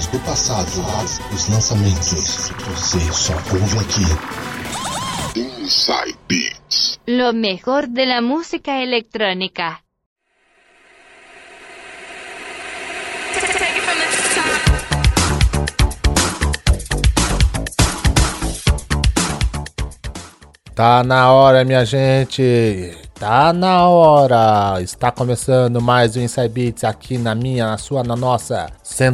músicas do passado, os lançamentos. Você só ouve aqui. Inside Beats. Lo mejor de la música electrónica. Tá na hora, minha gente. Tá na hora. Está começando mais um Inside Beats aqui na minha, na sua, na nossa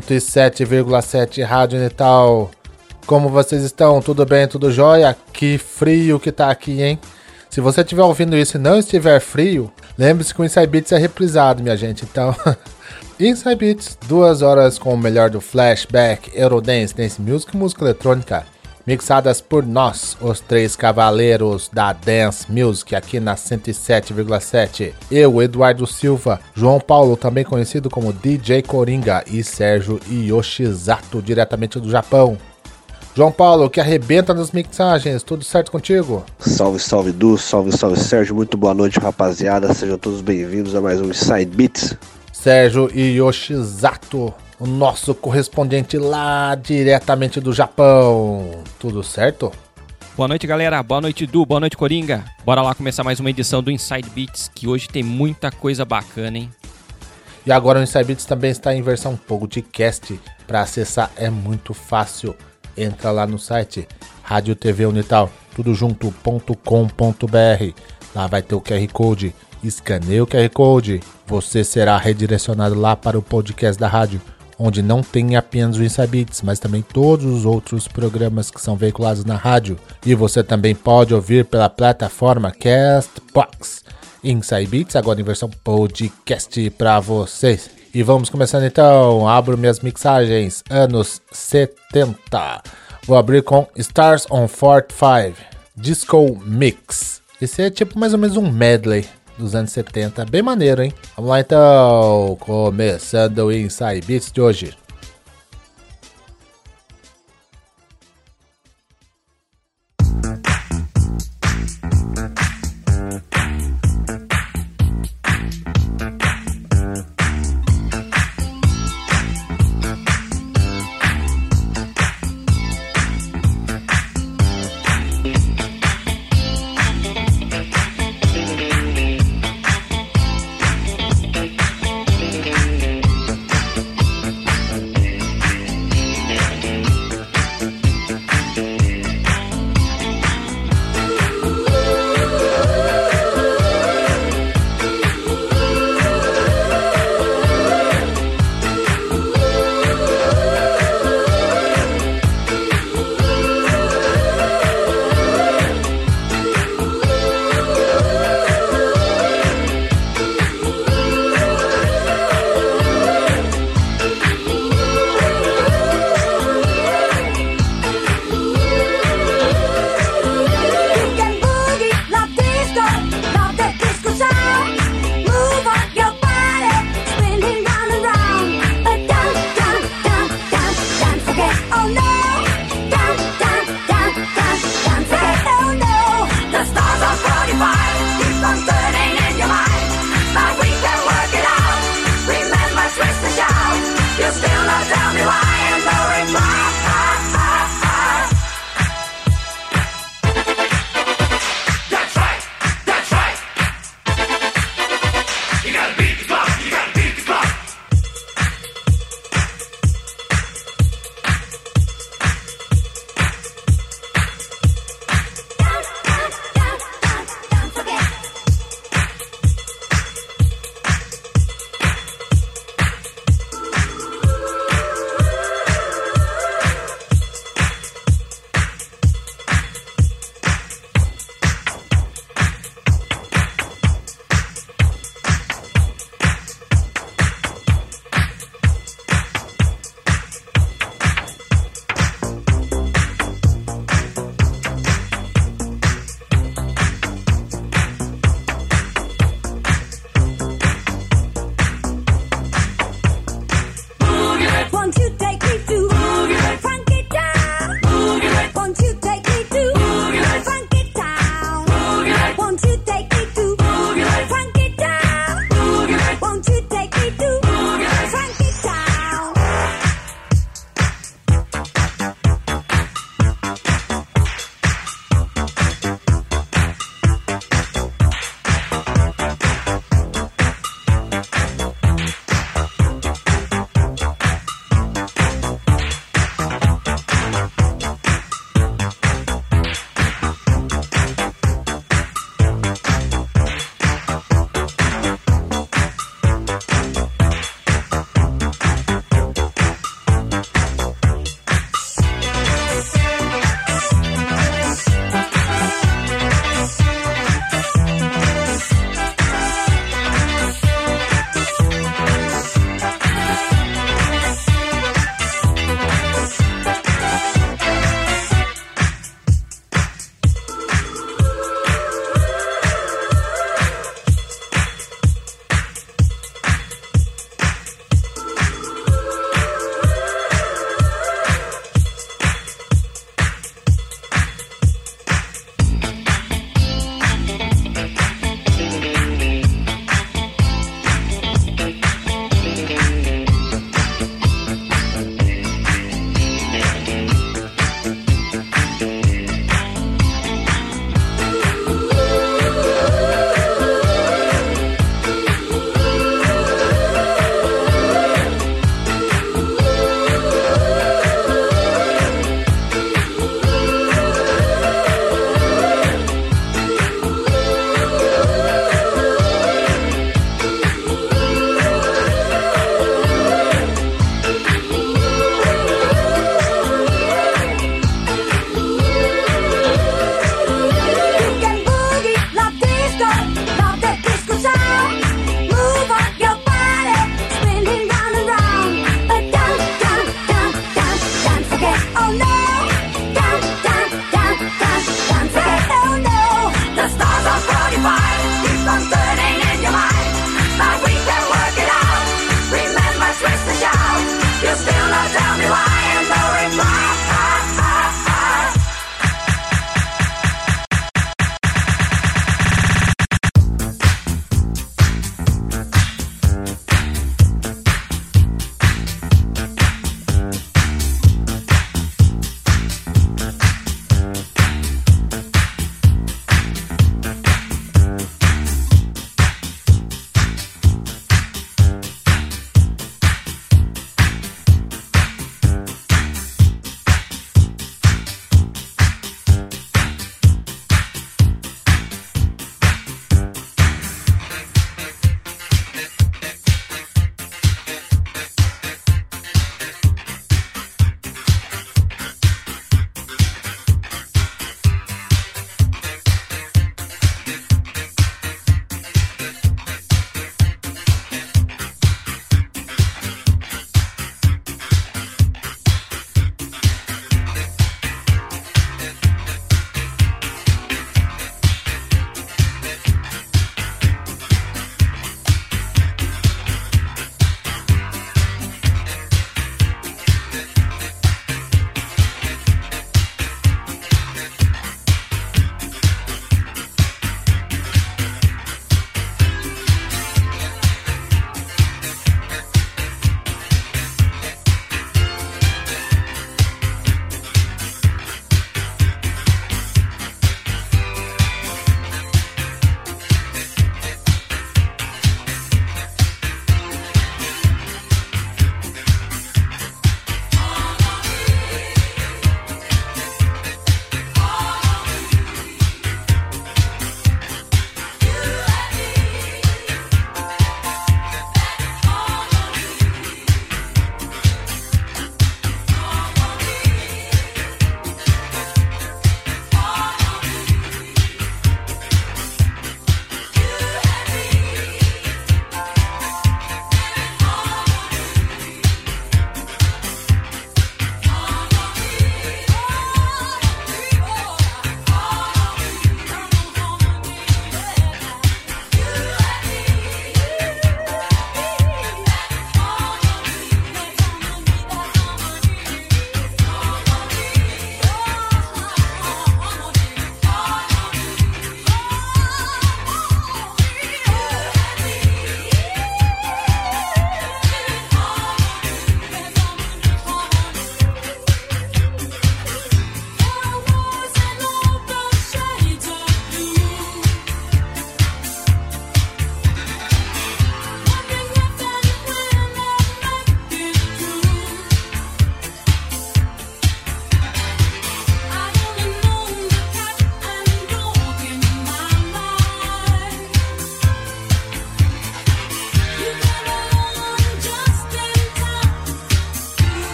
107,7 Rádio Unital. Como vocês estão? Tudo bem? Tudo jóia? Que frio que tá aqui, hein? Se você estiver ouvindo isso e não estiver frio, lembre-se que o Inside Beats é reprisado, minha gente. Então, Inside Beats, 2 horas com o melhor do flashback, Eurodance, Dance Music e música eletrônica, mixadas por nós, os 3 cavaleiros da Dance Music, aqui na 107,7. Eu, Eduardo Silva, João Paulo, também conhecido como DJ Coringa, e Sérgio Yoshizato, diretamente do Japão. João Paulo, que arrebenta nas mixagens, tudo certo contigo? Salve, salve Du, salve, salve Sérgio, muito boa noite rapaziada, sejam todos bem-vindos a mais um Inside Beats. Sérgio Yoshizato, o nosso correspondente lá diretamente do Japão, tudo certo? Boa noite galera, boa noite Du, boa noite Coringa. Bora lá começar mais uma edição do Inside Beats, que hoje tem muita coisa bacana, hein? E agora o Inside Beats também está em versão podcast, para acessar é muito fácil. Entra lá no site Rádio TV Unital, tudo junto.com.br. Lá vai ter o QR Code. Escaneie o QR Code. Você será redirecionado lá para o podcast da rádio, onde não tem apenas o Inside Beats, mas também todos os outros programas que são veiculados na rádio. E você também pode ouvir pela plataforma Castbox. Inside Beats agora em versão podcast para vocês. E vamos começando então, abro minhas mixagens, anos 70. Vou abrir com Stars on 45, Disco Mix. Esse é tipo mais ou menos um medley dos anos 70, bem maneiro, hein? Vamos lá então, começando o Inside Beats de hoje.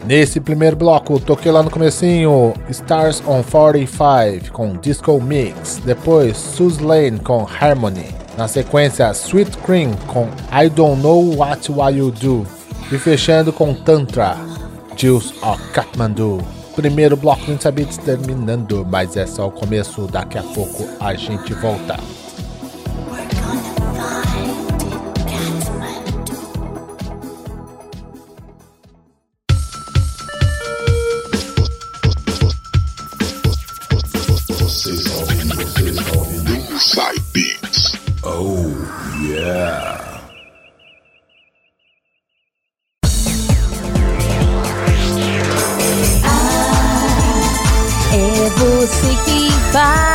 Nesse primeiro bloco, toquei lá no comecinho Stars on 45 com Disco Mix, depois Suze Lane com Harmony, na sequência Sweet Cream com I Don't Know What You Do e fechando com Tantra, Juice of Kathmandu. Primeiro bloco do Inside Beats terminando, mas é só o começo, daqui a pouco a gente volta. Inside Beats. Oh, yeah. É você que vai.